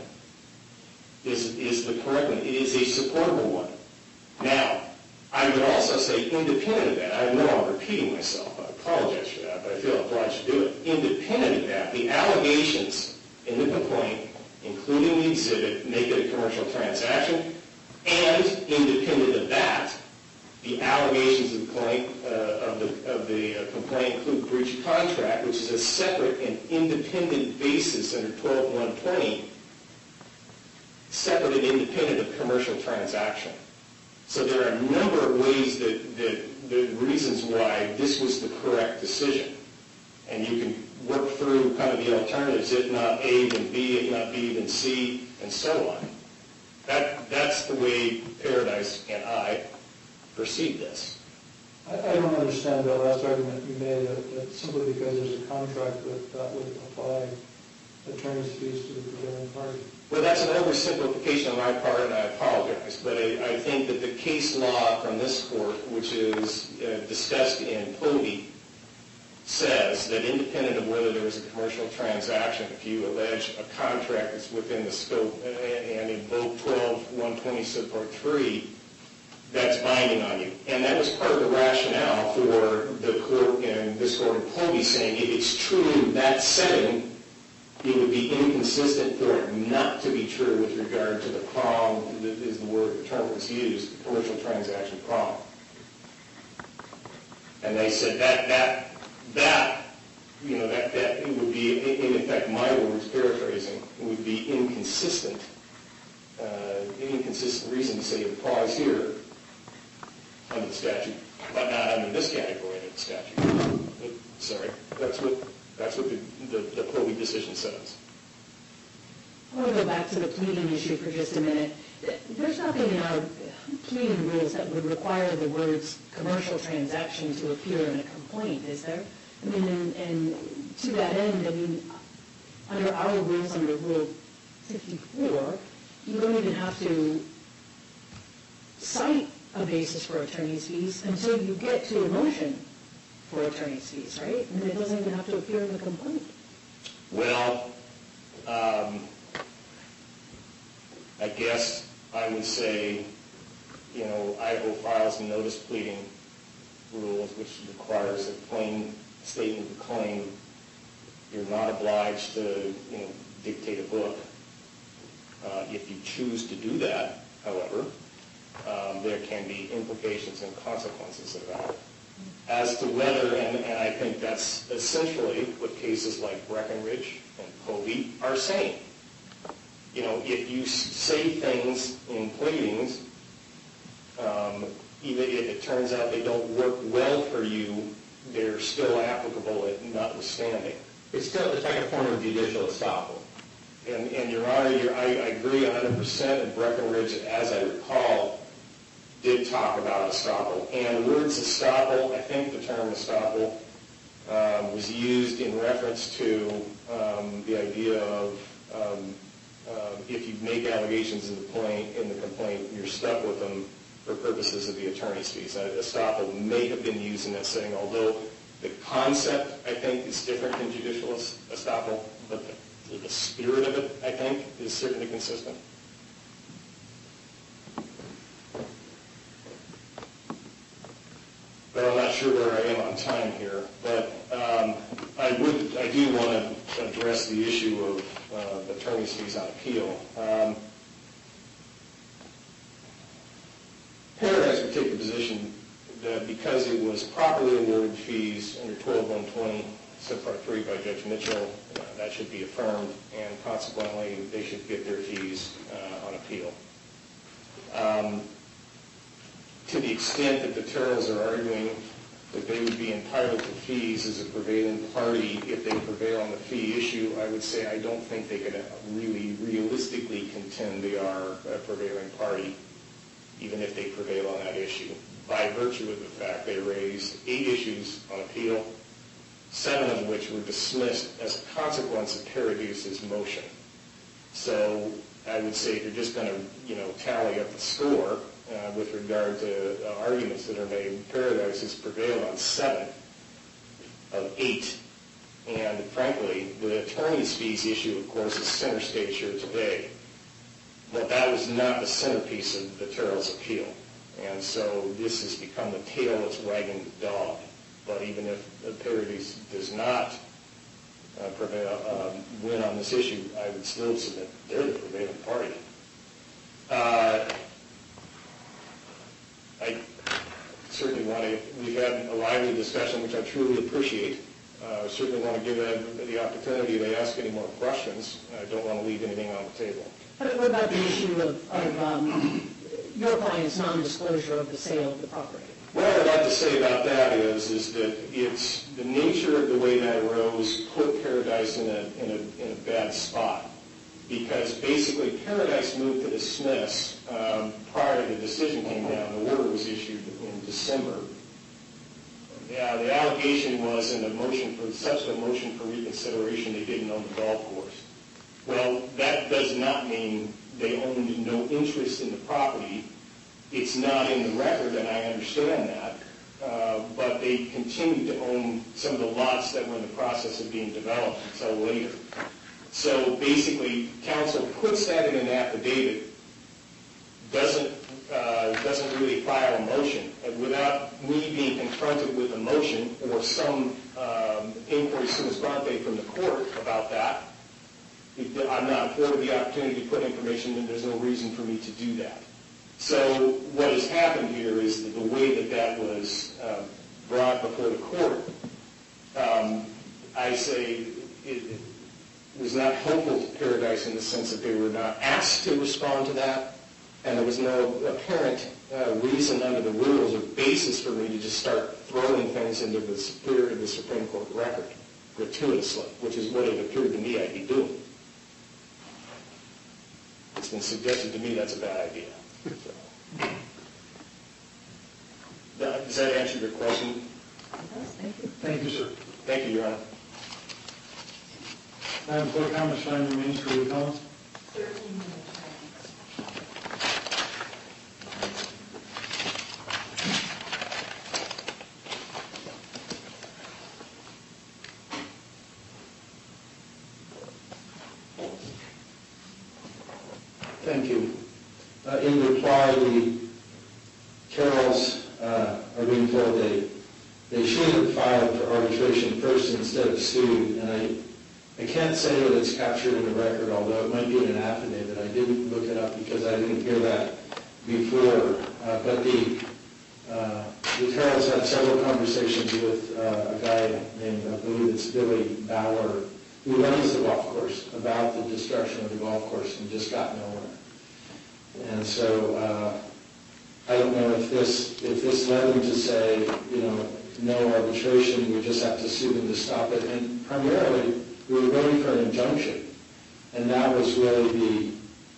is, is the correct one. It is a supportable one. Now, I would also say, independent of that, I know I'm repeating myself, I apologize for that, but I feel obliged to do it. Independent of that, the allegations in the complaint, including the exhibit, make it a commercial transaction, and independent of that, the allegations of the complaint, uh, of the, of the uh, complaint include breach of contract, which is a separate and independent basis under twelve one twenty, separate and independent of commercial transaction. So there are a number of ways that, that the reasons why this was the correct decision. And you can work through kind of the alternatives, if not A, then B, if not B, then C, and so on. That, that's the way Paradise and I perceive this. I, I don't understand that last argument you made, that, that simply because there's a contract that, that would apply attorney's fees to the prevailing party. Well, that's an oversimplification on my part, and I apologize. But I, I think that the case law from this court, which is uh, discussed in Povey, says that independent of whether there was a commercial transaction, if you allege a contract that's within the scope uh, and invoke twelve one twenty subpart three, that's binding on you. And that was part of the rationale for the court and this court in Povey saying if it's true in that setting, it would be inconsistent for it not to be true with regard to the prong, is the word, the term was used, the commercial transaction prong. And they said that, that, that, you know, that, that it would be, in effect, my words, paraphrasing, it would be inconsistent, uh, inconsistent reason to say it applies here under the statute, but not under this category of the statute. But, sorry, that's what, that's what the, the, the Povey decision says. I want to go back to the pleading issue for just a minute. There's nothing in our pleading rules that would require the words commercial transaction to appear in a complaint, is there? I mean, and, and to that end, I mean, under our rules, under Rule fifty-four, you don't even have to cite a basis for attorney's fees until you get to a motion for attorney's fees, right? And it doesn't even have to appear in the complaint. Well, um, I guess I would say, you know, Idaho files and notice pleading rules, which requires a plain statement of claim. You're not obliged to, you know, dictate a book. Uh, if you choose to do that, however, um, there can be implications and consequences of that. as to whether, and, and I think that's essentially what cases like Breckenridge and Povey are saying. You know, if you say things in pleadings, um, even if it turns out they don't work well for you, they're still applicable at notwithstanding. It's still, it's like a form of judicial estoppel. And, and Your Honor, you're, I, I agree one hundred percent, and Breckenridge, as I recall, did talk about estoppel. And the words estoppel, I think the term estoppel, um, was used in reference to um, the idea of um, uh, if you make allegations in the, complaint, in the complaint, you're stuck with them for purposes of the attorney's fees. Uh, estoppel may have been used in that setting, although the concept, I think, is different than judicial estoppel, but the, the spirit of it, I think, is certainly consistent. But I'm not sure where I am on time here. But um, I would, I do want to address the issue of uh, attorney's fees on appeal. Um, Paradise would take the position that because it was properly awarded fees under twelve one twenty, subpart three by Judge Mitchell, uh, that should be affirmed, and consequently, they should get their fees uh, on appeal. Um, to the extent that the Terrells are arguing that they would be entitled to fees as a prevailing party if they prevail on the fee issue, I would say I don't think they could really realistically contend they are a prevailing party, even if they prevail on that issue, by virtue of the fact they raised eight issues on appeal, seven of which were dismissed as a consequence of Paraduce's motion. So I would say if you're just going to, you know, tally up the score uh, with regard to uh, arguments that are made, Paradise has prevailed on seven of eight. And frankly, the attorney's fees issue, of course, is center stage here today. But that was not the centerpiece of the Terrell's appeal. And so this has become the tail that's wagging the dog. But even if the Paradise does not uh, prevail, um, win on this issue, I would still submit they're the prevailing party. Uh, I certainly want to, we've had a lively discussion, which I truly appreciate. I uh, certainly want to give them the opportunity to ask any more questions. I don't want to leave anything on the table. What about the issue of, of um, your client's non-disclosure of the sale of the property? What I'd like to say about that is, is that it's the nature of the way that arose put Paradise in a, in a, in a bad spot. Because basically Paradise moved to dismiss um, prior to the decision came down. The order was issued in December. Yeah, the allegation was in a motion for, subsequent motion for reconsideration, they didn't own the golf course. Well, that does not mean they owned no interest in the property. It's not in the record, and I understand that, uh, but they continued to own some of the lots that were in the process of being developed until later. So basically, counsel puts that in an affidavit, doesn't uh, doesn't really file a motion, and without me being confronted with a motion or some um, inquiry sua sponte from the court about that, I'm not afforded the opportunity to put information, and there's no reason for me to do that. So what has happened here is that the way that that was uh, brought before the court, um, I say it, it was not helpful to Paradise in the sense that they were not asked to respond to that, and there was no apparent uh, reason under the rules or basis for me to just start throwing things into the superior the Supreme Court record gratuitously, which is what it appeared to me I'd be doing. It's been suggested to me that's a bad idea. So. Does that answer your question? Thank you. Thank you, sir. Thank you, Your Honor. Madam Clerk, how much time remains for your comments? Thirteen minutes. Thank you. Uh, in reply, the Terrells uh, are being told they they should have filed for arbitration first instead of sued, and I I can't say that it's captured in the record, although it might be in an affidavit. I didn't look it up because I didn't hear that before. Uh, but the uh, the Terrells had several conversations with uh, a guy named, I believe it's Billy Bauer, who runs the golf course, about the destruction of the golf course, and just got nowhere. And so uh, I don't know if this if this led them to say, you know, no arbitration, we just have to sue them to stop it. And primarily, we were waiting for an injunction, and that was really the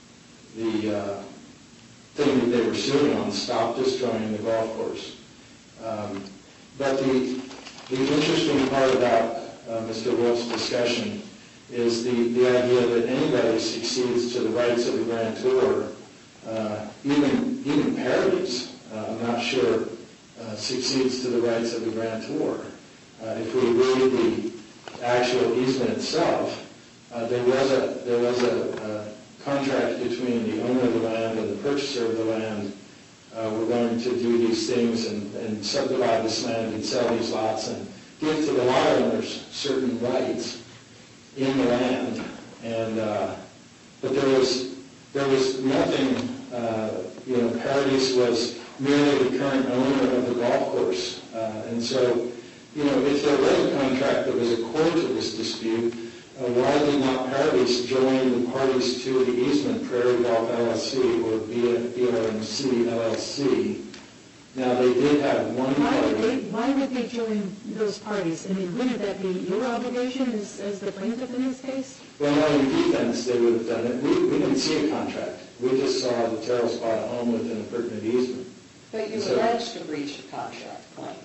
the uh, thing that they were suing on: stop destroying the golf course. Um, but the the interesting part about uh, Mister Wolf's discussion is the, the idea that anybody succeeds to the rights of the grantor, uh, even even parties, uh, I'm not sure, uh, succeeds to the rights of the grantor. Uh, if we read the actual easement itself, uh, there was a there was a, a contract between the owner of the land and the purchaser of the land. Uh, we're going to do these things and, and subdivide this land and sell these lots and give to the lot owners certain rights in the land. And uh, but there was there was nothing. Uh, you know, Paradis was merely the current owner of the golf course, uh, and so you know, if there was a contract that was a core to this dispute, uh, why did not Paradis join the parties to the easement, Prairie Golf L L C or B R M C L L C? Now, they did have one Why would they, party. why would they join those parties? I mean, wouldn't that be your obligation as, as the plaintiff in this case? Well, no, in defense, they would have done it. We, we didn't see a contract. We just saw the Terrells bought a home within a pertinent easement. But you So- alleged a breach of contract claim.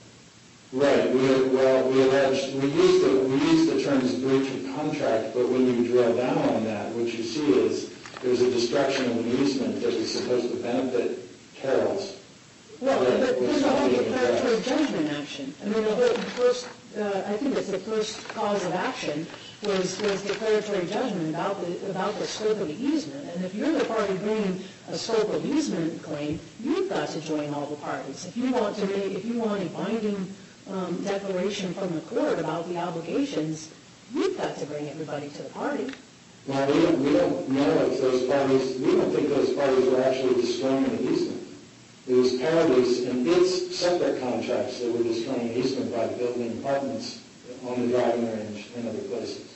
Right. We, well, we alleged, we used the, we used the terms breach of contract, but when you drill down on that, what you see is there's a destruction of an easement that was supposed to benefit Terrells. Well, Yeah, but it was there's a whole not being declaratory addressed. judgment action. I mean, the whole first, uh, I think it's the first cause of action was, was declaratory judgment about the, about the scope of the easement. And if you're the party bringing a scope of easement claim, you've got to join all the parties. If you want to make, if you want a binding um, declaration from the court about the obligations, you've got to bring everybody to the party. Well, we don't, we don't know if those parties, we don't think those parties were actually destroying the easement. It was Paradis and its separate contracts that were destroying the easement by building apartments on the driving range and other places.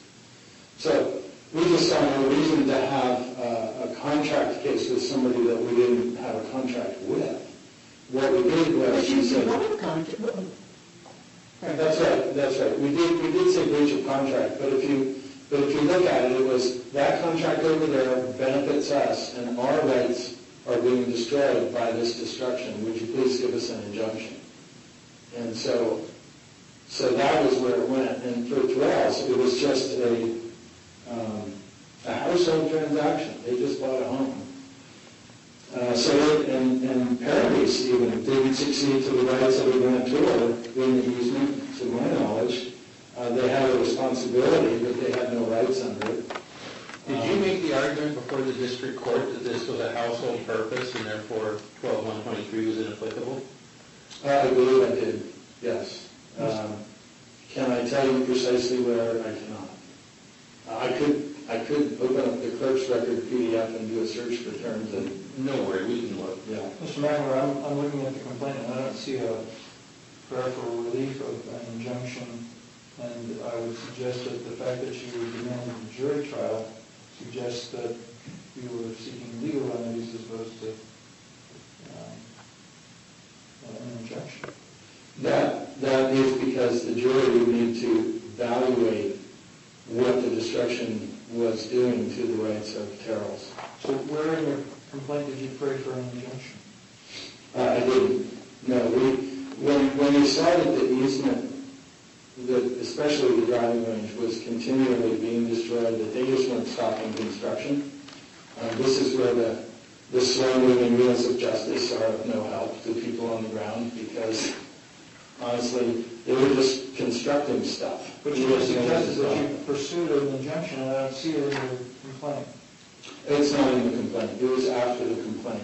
So we just saw no reason to have uh, a contract case with somebody that we didn't have a contract with. What we did was, But she you said, want a contract. that's right, that's right. We did, we did say breach of contract, but if you, but if you look at it, it was that contract over there benefits us and our rights are being destroyed by this destruction. Would you please give us an injunction? And so, so that was where it went. And for Terrells, it was just a, um, a household transaction. They just bought a home. Uh, so, it, and, and Paradis even didn't succeed to the rights of the grantor in the easement, to my knowledge. Uh, they had a responsibility, but they had no rights under it. Did you make the argument before the district court that this was a household purpose and therefore twelve one twenty-three was inapplicable? Uh, I believe I did, yes. Um, can I tell you precisely where? I cannot. Uh, I could I could open up the clerk's record P D F and do a search for terms and, No worry, we can look. yeah. Mister McNamara, I'm, I'm looking at the complaint, and I don't see a prayer for relief of an injunction, and I would suggest that the fact that you demanded a jury trial suggests that you were seeking legal remedies as opposed to um, an injunction. That, that is because the jury would need to evaluate what the destruction was doing to the rights of Terrells. So where in your complaint did you pray for an injunction? Uh, I didn't. No, we, when, when we started the easement, the, especially the driving range was continually being destroyed, that they just weren't stopping construction. Um, this is where the, the slow-moving wheels of justice are of no help to people on the ground because, honestly, they were just constructing stuff. But you just suggested that you pursued an injunction, and I don't see it in your complaint. It's not in the complaint. It was after the complaint.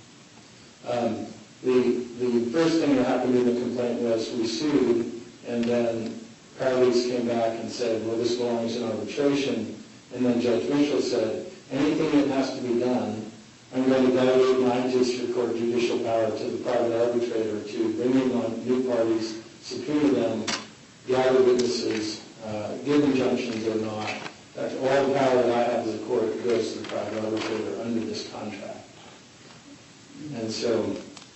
Um, the, the first thing that happened in the complaint was we sued, and then Paradis came back and said, well, this belongs in arbitration. And then Judge Mitchell said, anything that has to be done I'm going to delegate my district court judicial power to the private arbitrator to bring in on new parties, subpoena them, gather witnesses, uh, give injunctions or not. In fact, all the power that I have as a court goes to the private arbitrator under this contract. And so...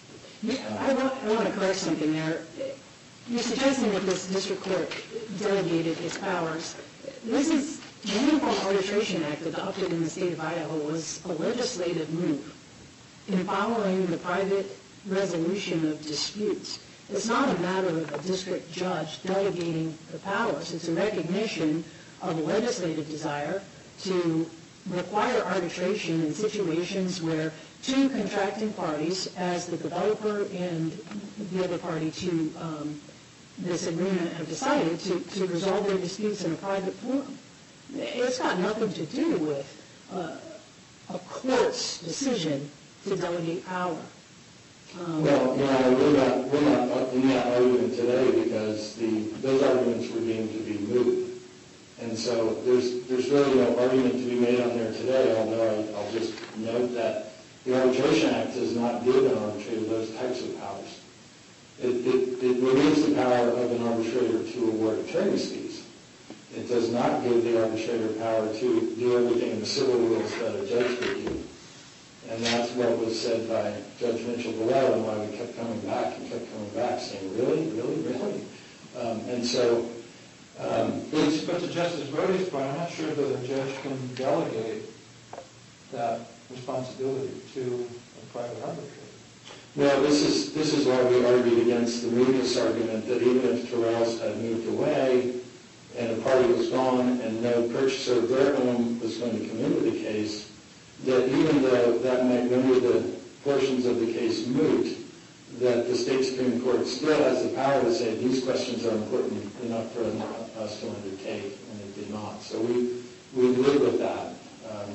I want, I want to correct something there. You're suggesting that this district court delegated its powers. This is, the Uniform Arbitration Act adopted in the state of Idaho was a legislative move empowering the private resolution of disputes. It's not a matter of a district judge delegating the powers. It's a recognition of a legislative desire to require arbitration in situations where two contracting parties, as the developer and the other party to um, this agreement have decided to, to resolve their disputes in a private forum. It's got nothing to do with uh, a court's decision to delegate power. Um, Well, you know, we're not, we're not in that argument today because the, those arguments were deemed to be moot. And so there's, there's really no argument to be made on there today, although I, I'll just note that the Arbitration Act does not give an arbitrator those types of powers. It, it, it removes the power of an arbitrator to award attorney's fees. It does not give the arbitrator power to do everything in the civil rules that a judge would do. And that's what was said by Judge Mitchell below, and why we kept coming back and kept coming back, saying, really, really, really? Um, and so... Um, But but to Justice Brody's point, I'm not sure that a judge can delegate that responsibility to a private arbitrator. Well, this is this is why we argued against the mootness argument that even if Terrell's had moved away and a party was gone and no purchaser of their home was going to come into the case, that even though that might render the portions of the case moot, that the state Supreme Court still has the power to say these questions are important enough for us to undertake, and it did not. So we we live with that. Um,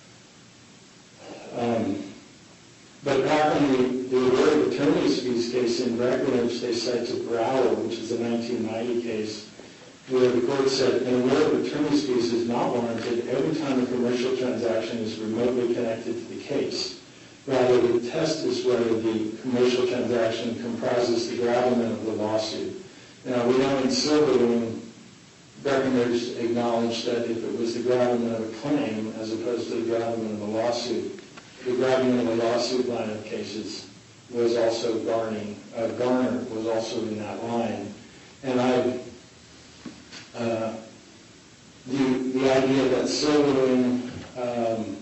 um, but back in the, the award of attorney's fees case in Breckenridge, they cite to Brower, which is a nineteen ninety case, where the court said an award of attorney's fees is not warranted every time a commercial transaction is remotely connected to the case. Rather, the test is whether the commercial transaction comprises the gravamen of the lawsuit. Now, we know in Silverwing, Breckenridge acknowledged that if it was the gravamen of a claim as opposed to the gravamen of a lawsuit, the gravamen of a lawsuit line of cases was also Garney, uh, Garner was also in that line. And I, uh, the, the idea that Silverwing, um,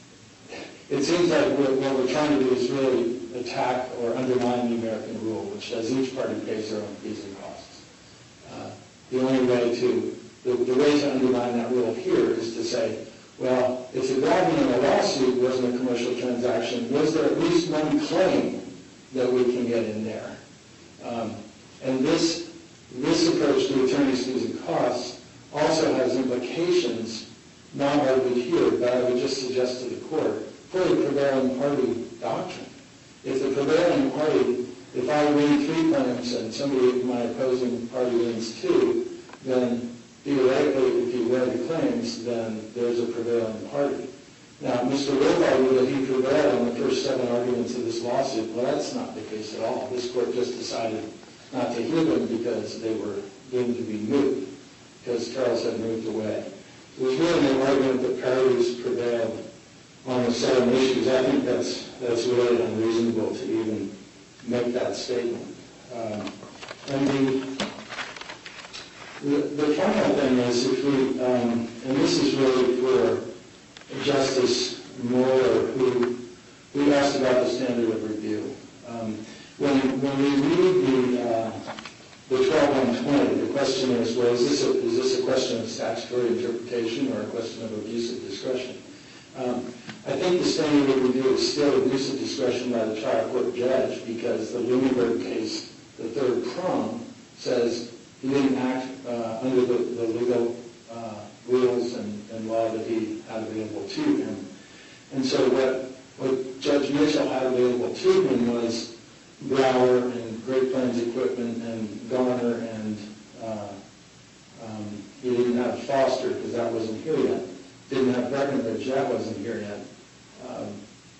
it seems like what, what we're trying to do is really attack or undermine the American rule, which says each party pays their own fees and costs. Uh, the only way to, the, the way to undermine that rule here is to say, well, if the gravamen of a lawsuit wasn't a commercial transaction, was there at least one claim that we can get in there? Um, and this, this approach to attorney's fees and costs also has implications, not argued here, but I would just suggest to the court, for the prevailing party doctrine. If the prevailing party, if I win three claims and somebody, my opposing party wins two, then theoretically, if you win the claims, then there's a prevailing party. Now, Mister Wolf argued that he prevailed on the first seven arguments of this lawsuit. Well, that's not the case at all. This court just decided not to hear them because they were deemed to be moot, because Charles had moved away. There's really no argument that parties prevailed on the seven issues. I think that's that's really unreasonable to even make that statement. Um, and the, the the final thing is, if we, um, and this is really for Justice Moore, who who asked about the standard of review. Um, when when we read the uh, the twelve one twenty, the question is, well, is this a, is this a question of statutory interpretation or a question of abuse of discretion? Um, I think the standard of review is still abuse of discretion by the trial court judge, because the Lunenburg case, the third prong, says he didn't act uh, under the, the legal uh, rules and, and law that he had available to him. And so what, what Judge Mitchell had available to him was Brower and Great Plains Equipment and Garner, and uh, um, he didn't have Foster because that wasn't here yet. Didn't have Breckenridge, that wasn't here yet. Um,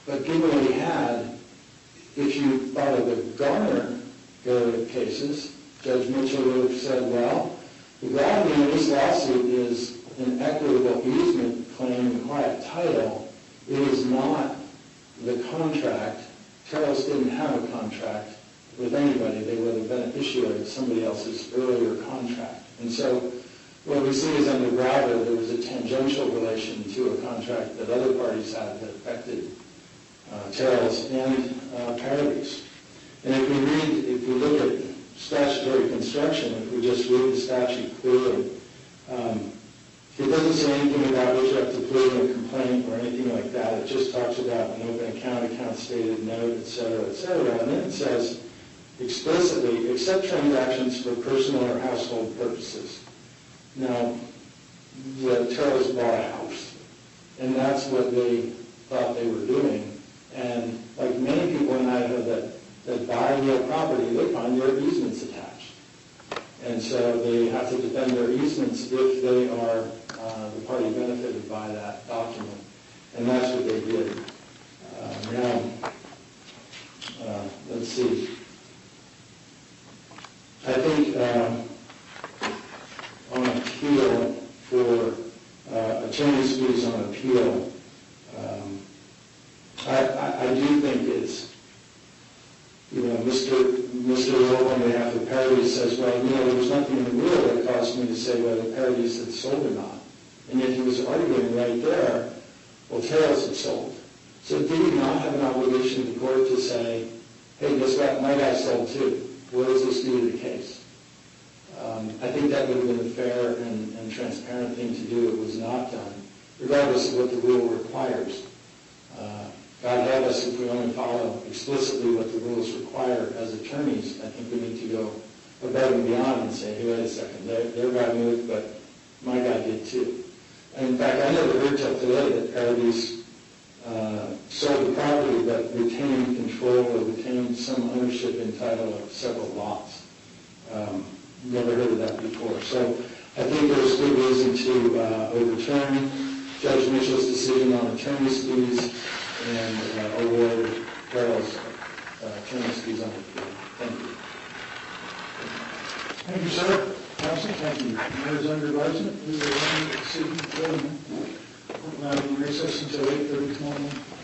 But given what he had, if you follow the Garner area of cases, Judge Mitchell would have said, well, the gravity in this lawsuit is an equitable easement claim in quiet title. It is not the contract. Terrells didn't have a contract with anybody. They were the beneficiary of somebody else's earlier contract. And so what we see is under Browder, there was a tangential relation to a contract that other parties had that affected uh, Terrells and uh, Paradis. And if we read, if we look at statutory construction, if we just read the statute clearly, um, it doesn't say anything about what you have to plead in a complaint or anything like that. It just talks about an open account, account stated note, et cetera, et cetera. And then it says explicitly, except transactions for personal or household purposes. Now, the Terrells bought a house, and that's what they thought they were doing. And like many people in Idaho that, that buy real property, they find their easements attached. And so they have to defend their easements if they are uh, the party benefited by that document. And that's what they did. Uh, now, uh, let's see. I think um, on appeal for uh, attorney's fees on appeal, um, I, I, I do think it's, you know, Mister Mister Wolf on behalf of Paradis says, well, you know, there was nothing in the rule that caused me to say whether Paradis had sold or not. And yet he was arguing right there, well, Terrells had sold. So did he not have an obligation to the court to say, hey, guess what, my guy sold too. What does this do to the case? Um, I think that would have been a fair and, and transparent thing to do. It was not done, regardless of what the rule requires. Uh, God help us if we only follow explicitly what the rules require as attorneys. I think we need to go above and beyond and say, hey, wait a second, their, their guy moved, but my guy did too. And in fact, I never heard till today that Paradis uh, sold the property but retained control or retained some ownership in title of several lots. Um, never heard of that before. So I think there's good reason to uh, overturn Judge Mitchell's decision on attorney's fees and uh, award Terrells uh, attorney's fees on appeal. Thank you. Thank you, sir. Counsel, thank you. Matters under advisement, we will run the decision for them. We'll now be in recess until eight thirty tomorrow morning.